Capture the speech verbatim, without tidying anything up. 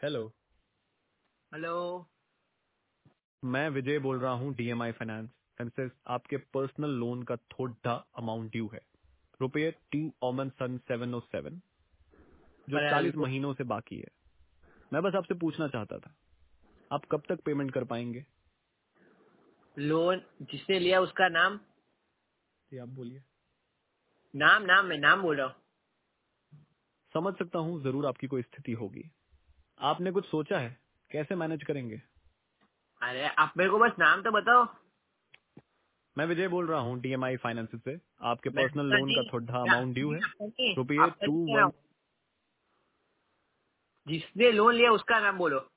Hello. Hello. मैं विजय बोल रहा हूँ डीएमआई फाइनेंस सेंसेस। आपके पर्सनल लोन का थोड़ा अमाउंट ड्यू है, रुपये टू ओमन सन सेवन ओ सेवन, जो चालीस पर महीनों से बाकी है। मैं बस आपसे पूछना चाहता था, आप कब तक पेमेंट कर पाएंगे? लोन जिसने लिया उसका नाम जी आप बोलिए। नाम नाम मैं नाम बोल रहा हूँ। समझ सकता हूँ, जरूर आपकी कोई स्थिति होगी। आपने कुछ सोचा है कैसे मैनेज करेंगे? अरे आप मेरे को बस नाम तो बताओ। मैं विजय बोल रहा हूँ डीएमआई फाइनेंस से। आपके मैं पर्सनल आपका लोन का नहीं थोड़ा क्या अमाउंट ड्यू नहीं, है, आपका नहीं रुपये आपका टू नहीं कह रहा वन हूँ। जिसने लोन लिया उसका नाम बोलो।